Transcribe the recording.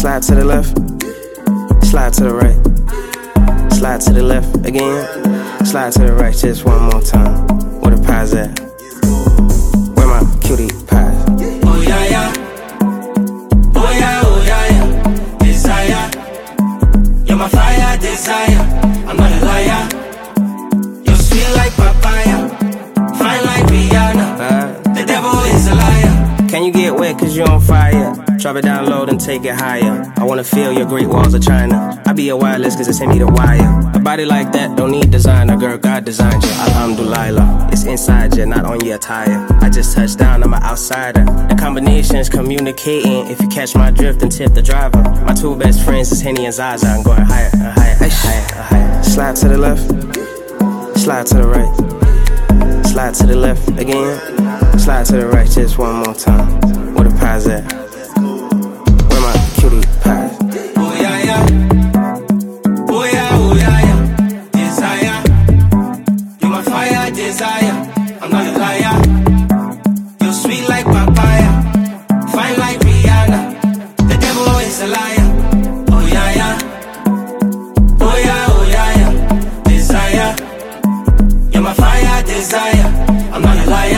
Slide to the left, slide to the right, slide to the left again, slide to the right just one more time. Where the pies at? Where my cutie pies? Oh yeah yeah, oh yeah yeah, desire. You're my fire, desire. I'm not a liar. You're sweet like papaya, fine like Rihanna. The devil is a liar. Can you get wet cause you on fire? Drop it down low, then take it higher. I wanna feel your great walls of China. I be a wireless cause it send me the wire. A body like that don't need designer, girl, God designed you. Alhamdulillah, it's inside you, not on your attire. I just touched down, I'm an outsider. The combination's communicating. If you catch my drift, then tip the driver. My two best friends is Henny and Zaza. I'm going higher, higher, higher, higher. Slide to the left, slide to the right, slide to the left again, slide to the right just one more time. Where the pies at? Where my cutie pies? Oh yeah yeah, oh yeah yeah, desire. You're my fire, desire. I'm not a liar. You're sweet like papaya, fine like Rihanna. The devil is a liar. Oh yeah yeah, oh yeah yeah, desire. You're my fire, desire. I'm not a liar.